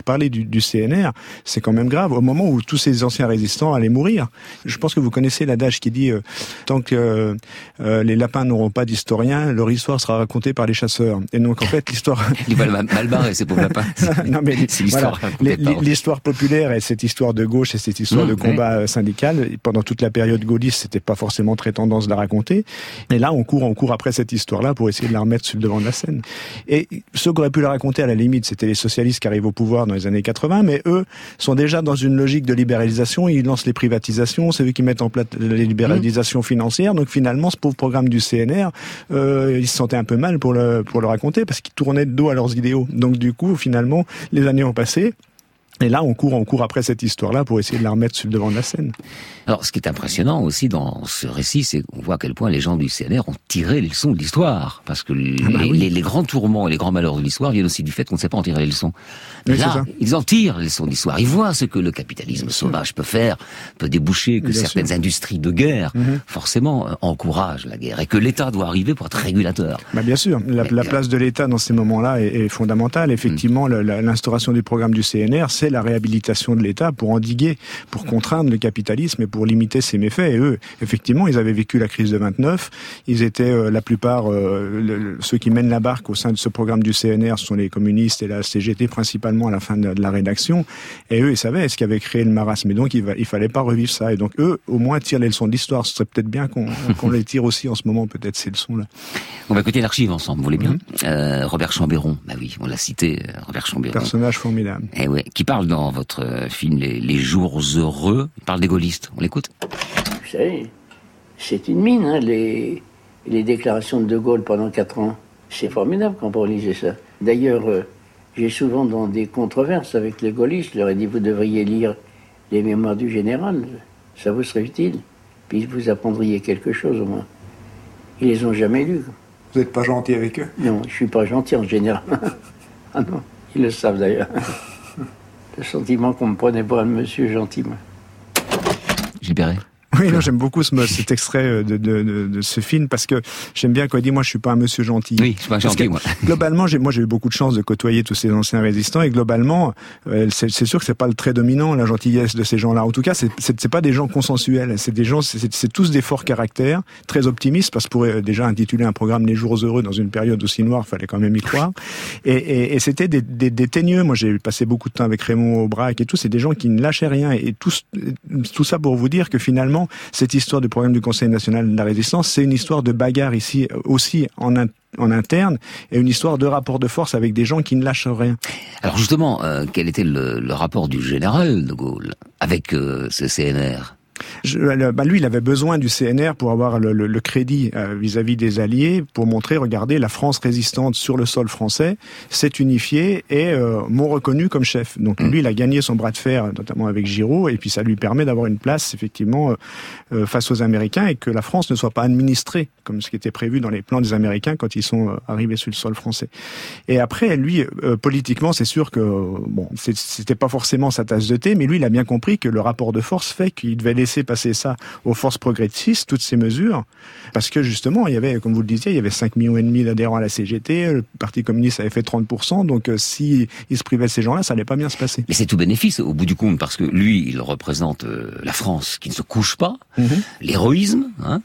du CNR, c'est quand même grave, au moment où tous ces anciens résistants allaient mourir. Je pense que vous connaissez l'adage qui dit tant que les lapins n'auront pas d'historien, leur histoire sera racontée par les chasseurs. Et donc en fait l'histoire... Il va mal barrer ces pauvres lapins. Non mais c'est l'histoire, voilà, l'histoire populaire et cette histoire de gauche et cette histoire de combat syndical, pendant toute la période gaulliste, c'était pas forcément très tendance de la raconter. Et là on court après cette histoire-là pour essayer de la remettre sur le devant de la scène. Et ceux qui auraient pu la raconter à la limite, c'était les socialistes qui arrivent au pouvoir dans les années 80, mais eux sont déjà dans une logique de libéralisation, ils lancent les privatisations, c'est eux qui mettent en place les libéralisations financières, donc finalement ce pauvre programme du CNR, ils se sentaient un peu mal pour le raconter, parce qu'ils tournaient de dos à leurs idéaux. Donc du coup, finalement, les années ont passé, et là, on court après cette histoire-là pour essayer de la remettre sur le devant de la scène. Alors, ce qui est impressionnant aussi dans ce récit, c'est qu'on voit à quel point les gens du CNR ont tiré les leçons de l'histoire. Parce que les grands tourments et les grands malheurs de l'histoire viennent aussi du fait qu'on ne sait pas en tirer les leçons. Mais oui, là, ils en tirent les leçons de l'histoire. Ils voient ce que le capitalisme sauvage peut faire, peut déboucher, que certaines industries de guerre, forcément, encouragent la guerre. Et que l'État doit arriver pour être régulateur. Bien sûr. La place de l'État dans ces moments-là est fondamentale. Effectivement, l'instauration du programme du CNR, c'est la réhabilitation de l'État pour endiguer, pour contraindre le capitalisme et pour limiter ses méfaits. Et eux, effectivement, ils avaient vécu la crise de 29. Ils étaient, la plupart, ceux qui mènent la barque au sein de ce programme du CNR, ce sont les communistes et la CGT principalement à la fin de la rédaction. Et eux, ils savaient ce qui avait créé le marasme. Et donc, il fallait pas revivre ça. Et donc, eux, au moins, tirent les leçons de l'histoire. Ce serait peut-être bien qu'on les tire aussi en ce moment, peut-être, ces leçons-là. On va écouter l'archive ensemble, vous voulez bien? Robert Chambeiron. Bah oui, on l'a cité, Robert Chambeiron. Personnage formidable. Eh ouais, qui parle dans votre film Les Jours Heureux. Il parle des gaullistes. On l'écoute? Vous savez, c'est une mine, hein, les déclarations de Gaulle pendant 4 ans. C'est formidable quand on lisait ça. D'ailleurs, j'ai souvent dans des controverses avec les gaullistes, je leur ai dit, vous devriez lire les mémoires du général, ça vous serait utile. Puis vous apprendriez quelque chose au moins. Ils les ont jamais lus. Vous n'êtes pas gentil avec eux? Non, je suis pas gentil en général. Ah non, ils le savent d'ailleurs. Le sentiment qu'on me prenait pour un monsieur gentil, moi. Gilbert. Oui, non, j'aime beaucoup cet extrait de ce film parce que j'aime bien quand il dit moi je suis pas un monsieur gentil. Oui, je suis pas gentil moi. Globalement, j'ai eu beaucoup de chance de côtoyer tous ces anciens résistants et globalement, c'est sûr que c'est pas le trait dominant la gentillesse de ces gens-là. En tout cas, c'est pas des gens consensuels. C'est des gens, c'est tous des forts caractères, très optimistes parce que pour déjà intituler un programme Les Jours Heureux dans une période aussi noire, fallait quand même y croire. Et c'était des teigneux. Moi, j'ai passé beaucoup de temps avec Raymond Aubrac et tout. C'est des gens qui ne lâchaient rien et tout ça pour vous dire que finalement cette histoire du programme du Conseil national de la résistance, c'est une histoire de bagarre ici aussi en interne et une histoire de rapport de force avec des gens qui ne lâchent rien. Alors justement, quel était le rapport du général de Gaulle avec ce CNR ? Lui, il avait besoin du CNR pour avoir le crédit vis-à-vis des Alliés, pour montrer, regardez, la France résistante sur le sol français s'est unifiée et m'ont reconnu comme chef. Donc lui, il a gagné son bras de fer, notamment avec Giraud, et puis ça lui permet d'avoir une place, effectivement, face aux Américains, et que la France ne soit pas administrée, comme ce qui était prévu dans les plans des Américains quand ils sont arrivés sur le sol français. Et après, lui, politiquement, c'est sûr que, bon, c'était pas forcément sa tasse de thé, mais lui, il a bien compris que le rapport de force fait qu'il devait laisser passer ça aux forces progressistes, toutes ces mesures, parce que justement, il y avait, comme vous le disiez, il y avait 5,5 millions d'adhérents à la CGT, le Parti communiste avait fait 30%, donc si il se privait de ces gens-là, ça allait pas bien se passer. Mais c'est tout bénéfice au bout du compte, parce que lui, il représente la France qui ne se couche pas, l'héroïsme, hein.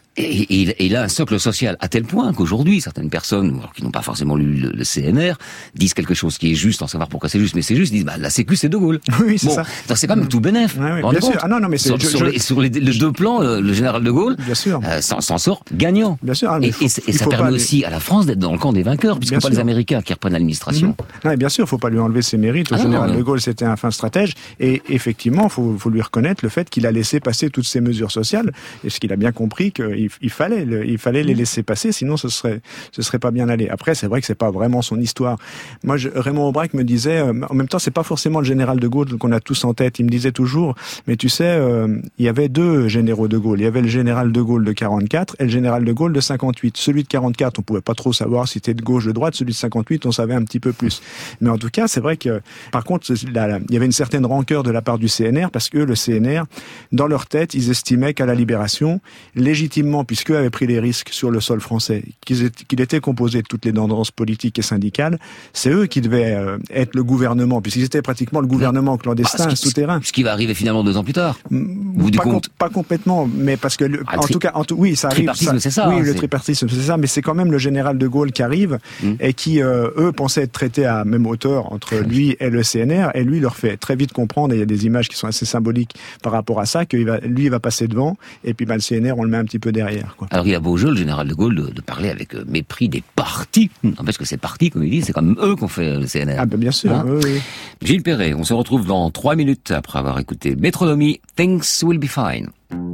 Et il a un socle social à tel point qu'aujourd'hui, certaines personnes, qui n'ont pas forcément lu le CNR, disent quelque chose qui est juste, sans savoir pourquoi c'est juste, mais c'est juste, disent, la Sécu, c'est De Gaulle. Oui, c'est ça. Donc c'est quand même tout bénef. Oui, bien sûr. Ah non, mais sur les deux plans, le général De Gaulle, s'en sort gagnant. Bien sûr. Et ça permet aussi à la France d'être dans le camp des vainqueurs, puisque pas les Américains qui reprennent l'administration. Non, et bien sûr, faut pas lui enlever ses mérites. Le général De Gaulle, c'était un fin stratège. Et effectivement, faut lui reconnaître le fait qu'il a laissé passer toutes ces mesures sociales, et ce qu'il a bien compris qu'il fallait les laisser passer, sinon ce serait pas bien allé. Après, c'est vrai que c'est pas vraiment son histoire. Moi, Raymond Aubrac me disait, en même temps, c'est pas forcément le général de Gaulle qu'on a tous en tête. Il me disait toujours, mais tu sais, il y avait 2 généraux de Gaulle. Il y avait le général de Gaulle de 44 et le général de Gaulle de 58. Celui de 44, on pouvait pas trop savoir si c'était de gauche, de droite. Celui de 58, on savait un petit peu plus. Mais en tout cas, c'est vrai que, par contre, il y avait une certaine rancœur de la part du CNR parce que le CNR, dans leur tête, ils estimaient qu'à la Libération, légitimement gouvernement, puisqu'eux avaient pris les risques sur le sol français, qu'il était composé de toutes les tendances politiques et syndicales, c'est eux qui devaient être le gouvernement, puisqu'ils étaient pratiquement le gouvernement clandestin, souterrain. Ce qui va arriver finalement 2 ans plus tard. Pas complètement, mais parce que oui, ça arrive. C'est ça. Oui, le tripartisme, c'est ça, mais c'est quand même le général de Gaulle qui arrive et qui, eux, pensaient être traités à même hauteur entre lui et le CNR, et lui leur fait très vite comprendre, et il y a des images qui sont assez symboliques par rapport à ça, qu'il va passer devant, et puis le CNR, on le met un petit peu derrière. Quoi. Alors il a beau jeu, le général de Gaulle, de parler avec mépris des partis, parce que ces partis, comme il dit, c'est quand même eux qu'on fait le CNR. Ah ben bien sûr, oui. Gilles Perret, on se retrouve dans 3 minutes après avoir écouté Métronomie, Things Will Be Fine.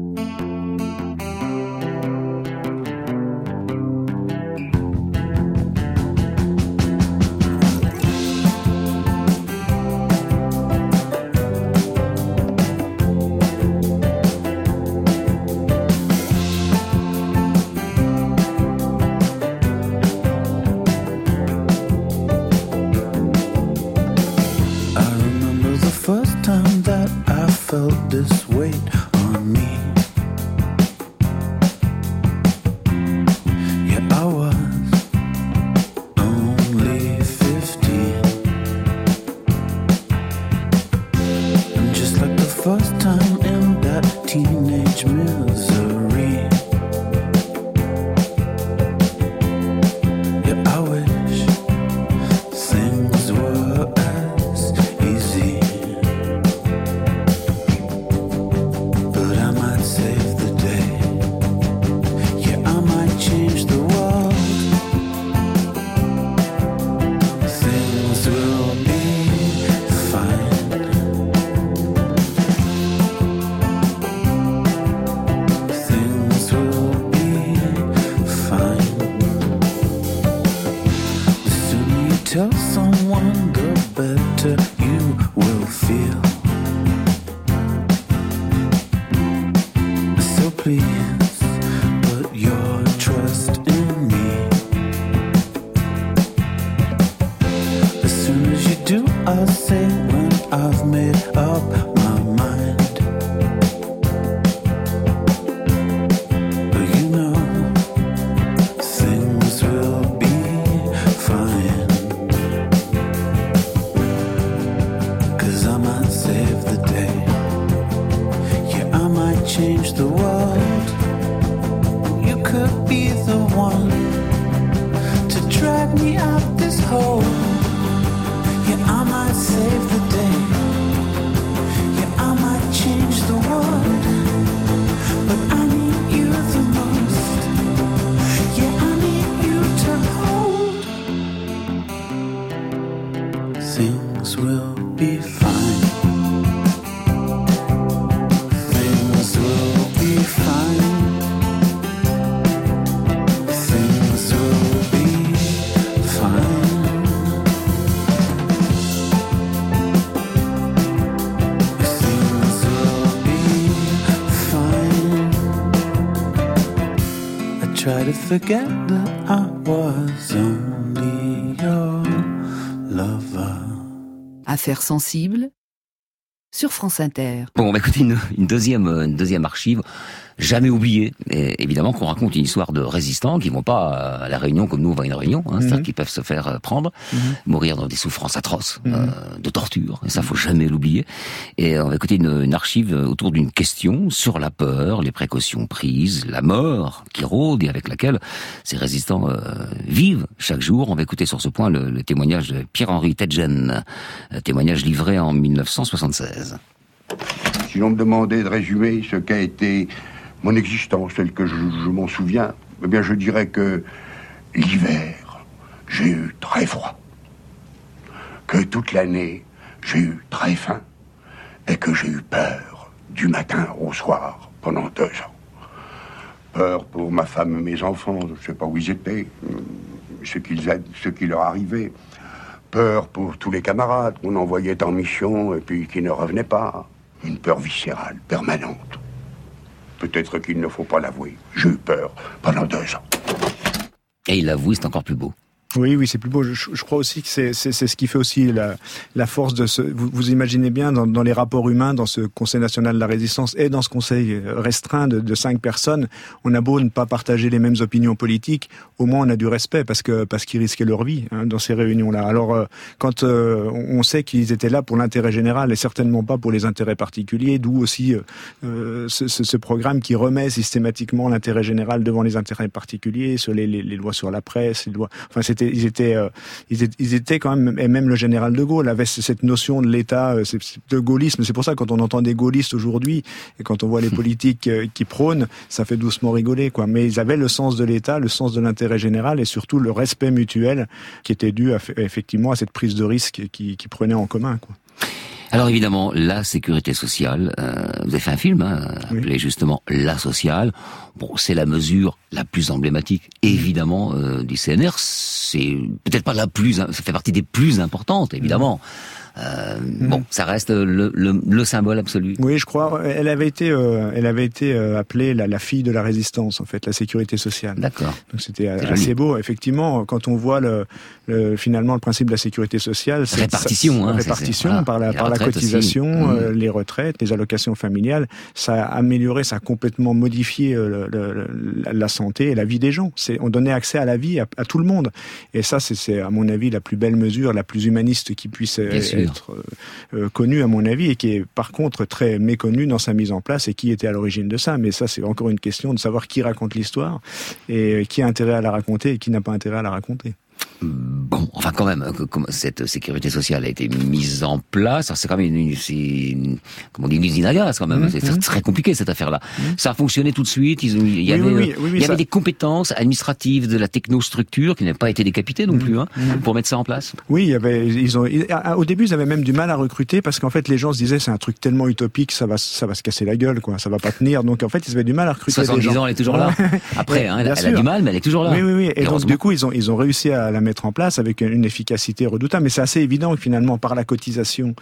This weight on me. Yeah, I was only 15, and just like the first time in that teenage misery. Yeah, I wish things were as easy. Save the day. Yeah, I might change the world. Things will be fine. Things will be fine. The sooner you tell someone, the better you will feel. Please put your trust in me. As soon as you do, I'll say when I've made up my mind. But you know, things will be fine. 'Cause I might save the day. Yeah, I might change the world. You could be the one to drag me out this hole. Yeah, I might save the day. Yeah, I might change the world. But I need you the most. Yeah, I need you to hold. Things will be fine. Try to forget that I was only your lover. Affaires sensibles sur France Inter. Bon, on va écouter une deuxième archive. Jamais oublié, et évidemment qu'on raconte une histoire de résistants qui vont pas à la Réunion comme nous on va à une Réunion, c'est-à-dire qu'ils peuvent se faire prendre, mourir dans des souffrances atroces, de torture, et ça faut jamais l'oublier. Et on va écouter une archive autour d'une question sur la peur, les précautions prises, la mort qui rôde et avec laquelle ces résistants vivent chaque jour. On va écouter sur ce point le témoignage de Pierre-Henri Tedgen, témoignage livré en 1976. Si l'on me demandait de résumer ce qu'a été mon existence, telle que je m'en souviens, eh bien je dirais que l'hiver, j'ai eu très froid. Que toute l'année, j'ai eu très faim. Et que j'ai eu peur du matin au soir pendant 2 ans. Peur pour ma femme et mes enfants, je ne sais pas où ils étaient, ce qui leur arrivait. Peur pour tous les camarades qu'on envoyait en mission et puis qui ne revenaient pas. Une peur viscérale, permanente. Peut-être qu'il ne faut pas l'avouer. J'ai eu peur pendant 2 ans. Et il l'avoue, c'est encore plus beau. Oui, c'est plus beau. Je crois aussi que c'est ce qui fait aussi la force de ce. Vous imaginez bien dans les rapports humains, dans ce Conseil national de la résistance et dans ce Conseil restreint de 5 personnes, on a beau ne pas partager les mêmes opinions politiques, au moins on a du respect parce qu'ils risquaient leur vie dans ces réunions-là. Alors quand on sait qu'ils étaient là pour l'intérêt général et certainement pas pour les intérêts particuliers, d'où aussi ce programme qui remet systématiquement l'intérêt général devant les intérêts particuliers, sur les lois sur la presse, les lois. Enfin, ils étaient quand même, et même le général de Gaulle avait cette notion de l'État, de gaullisme. C'est pour ça que quand on entend des gaullistes aujourd'hui et quand on voit les politiques qui prônent, ça fait doucement rigoler, quoi. Mais ils avaient le sens de l'État, le sens de l'intérêt général et surtout le respect mutuel qui était dû effectivement à cette prise de risque qu'ils prenaient en commun, quoi. Alors évidemment, la sécurité sociale, vous avez fait un film appelé justement La Sociale. Bon, c'est la mesure la plus emblématique, évidemment, du CNR. C'est peut-être pas ça fait partie des plus importantes, évidemment. Bon, ça reste le symbole absolu. Oui, je crois. Elle avait été appelée la fille de la résistance, en fait, la sécurité sociale. D'accord. Donc c'était assez beau. Effectivement, quand on voit finalement le principe de la sécurité sociale, c'est répartition, répartition par la cotisation, les retraites, les allocations familiales, ça a amélioré, ça a complètement modifié la santé et la vie des gens. On donnait accès à la vie à tout le monde. Et ça, c'est à mon avis la plus belle mesure, la plus humaniste qui puisse être connue à mon avis et qui est par contre très méconnue dans sa mise en place et qui était à l'origine de ça. Mais ça, c'est encore une question de savoir qui raconte l'histoire et qui a intérêt à la raconter et qui n'a pas intérêt à la raconter. Bon, enfin quand même, cette sécurité sociale a été mise en place. C'est quand même une usine à gaz quand même. C'est très compliqué cette affaire-là. Ça a fonctionné tout de suite. Il y avait des compétences administratives de la technostructure qui n'avaient pas été décapitées non plus pour mettre ça en place. Oui, au début ils avaient même du mal à recruter parce qu'en fait les gens se disaient c'est un truc tellement utopique, ça va se casser la gueule, quoi. Ça va pas tenir. Donc en fait ils avaient du mal à recruter. 70 ans, elle est toujours là. Après, elle a du mal, mais elle est toujours là. Oui. Et donc du coup ils ont réussi à la mettre en place avec une efficacité redoutable, mais c'est assez évident que finalement par la cotisation,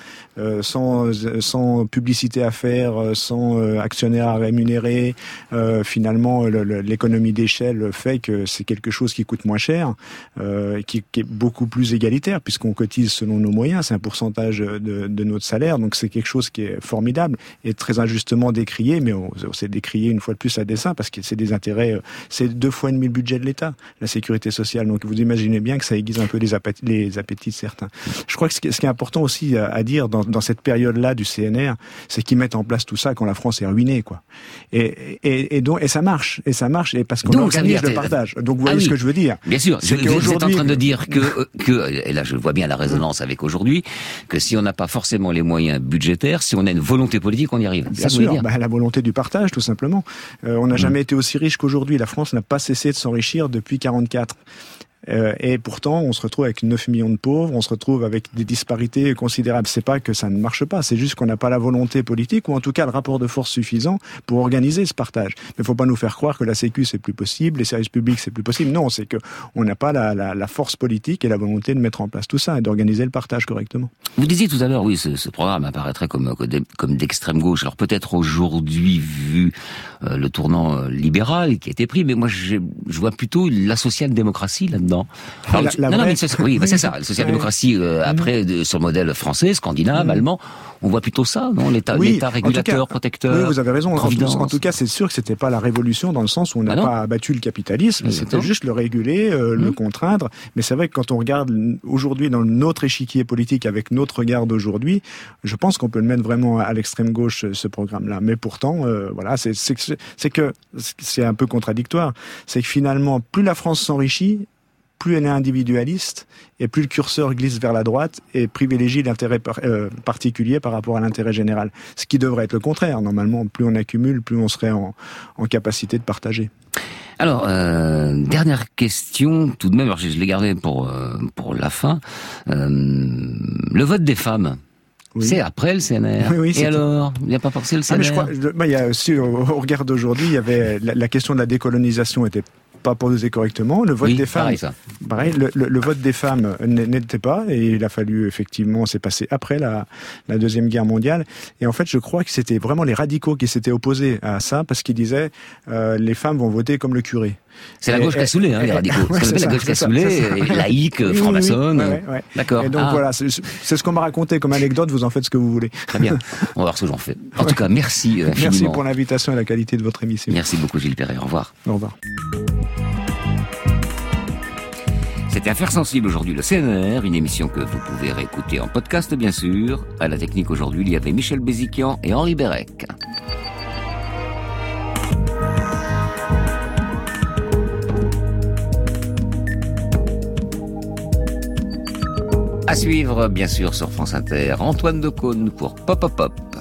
sans publicité à faire, sans actionnaire à rémunérer, finalement l'économie d'échelle fait que c'est quelque chose qui coûte moins cher, qui est beaucoup plus égalitaire puisqu'on cotise selon nos moyens, c'est un pourcentage de notre salaire, donc c'est quelque chose qui est formidable et très injustement décrié, mais c'est décrié une fois de plus à dessein parce que c'est des intérêts, c'est 2,5 fois le budget de l'État, la sécurité sociale, donc vous imaginez bien que ça aiguise un peu les appétits de certains. Je crois que ce qui est important aussi à dire dans cette période-là du CNR, c'est qu'ils mettent en place tout ça quand la France est ruinée, quoi. Et ça marche, et parce qu'on organise le partage. Donc vous voyez ce que je veux dire. Bien sûr. Vous êtes en train de dire que et là je vois bien la résonance avec aujourd'hui, que si on n'a pas forcément les moyens budgétaires, si on a une volonté politique, on y arrive. Bien sûr, la volonté du partage, tout simplement. On n'a jamais été aussi riche qu'aujourd'hui. La France n'a pas cessé de s'enrichir depuis 1944. Et pourtant, on se retrouve avec 9 millions de pauvres, on se retrouve avec des disparités considérables. C'est pas que ça ne marche pas, c'est juste qu'on n'a pas la volonté politique, ou en tout cas le rapport de force suffisant pour organiser ce partage. Mais il faut pas nous faire croire que la Sécu c'est plus possible, les services publics c'est plus possible. Non, c'est que on n'a pas la force politique et la volonté de mettre en place tout ça et d'organiser le partage correctement. Vous disiez tout à l'heure, oui, ce programme apparaîtrait comme d'extrême gauche. Alors peut-être aujourd'hui, vu le tournant libéral qui a été pris, mais moi je vois plutôt la social-démocratie là-dedans. C'est ça, la social-démocratie après sur le modèle français, scandinave, allemand, on voit plutôt ça, non, l'État régulateur, protecteur. Oui, vous avez raison. En tout cas, c'est sûr que c'était pas la révolution dans le sens où on n'a pas abattu le capitalisme, c'était juste le réguler, le contraindre. Mais c'est vrai que quand on regarde aujourd'hui dans notre échiquier politique avec notre regard d'aujourd'hui, je pense qu'on peut le mettre vraiment à l'extrême gauche ce programme-là. Mais pourtant, voilà, c'est que c'est un peu contradictoire. C'est que finalement, plus la France s'enrichit, plus elle est individualiste et plus le curseur glisse vers la droite et privilégie l'intérêt particulier par rapport à l'intérêt général. Ce qui devrait être le contraire. Normalement, plus on accumule, plus on serait en capacité de partager. Alors, dernière question, tout de même, alors je l'ai gardé pour la fin. Le vote des femmes. Oui. C'est après le CNR. Oui, et alors, il n'y a pas forcé le CNR. Mais je crois, il y a aussi, au regard d'aujourd'hui, il y avait la question de la décolonisation était pas posé correctement. Le vote des femmes, pareil, le vote des femmes n'était pas, et il a fallu effectivement, c'est passé après la Deuxième Guerre mondiale. Et en fait, je crois que c'était vraiment les radicaux qui s'étaient opposés à ça, parce qu'ils disaient les femmes vont voter comme le curé. C'est la gauche cassoulet, les radicaux. Ce qu'on appelle la gauche cassoulet, laïque, franc-maçonne. Ouais. D'accord. Et donc voilà, c'est ce qu'on m'a raconté comme anecdote, vous en faites ce que vous voulez. Très bien, on va voir ce que j'en fais. En tout cas, merci infiniment. Merci pour l'invitation et la qualité de votre émission. Merci beaucoup Gilles Perret, au revoir. Au revoir. C'était Affaires sensibles aujourd'hui, le CNR, une émission que vous pouvez réécouter en podcast bien sûr. À la technique aujourd'hui, il y avait Michel Béziquian et Henri Bérec. À suivre, bien sûr, sur France Inter, Antoine Decaune pour Pop Pop Pop.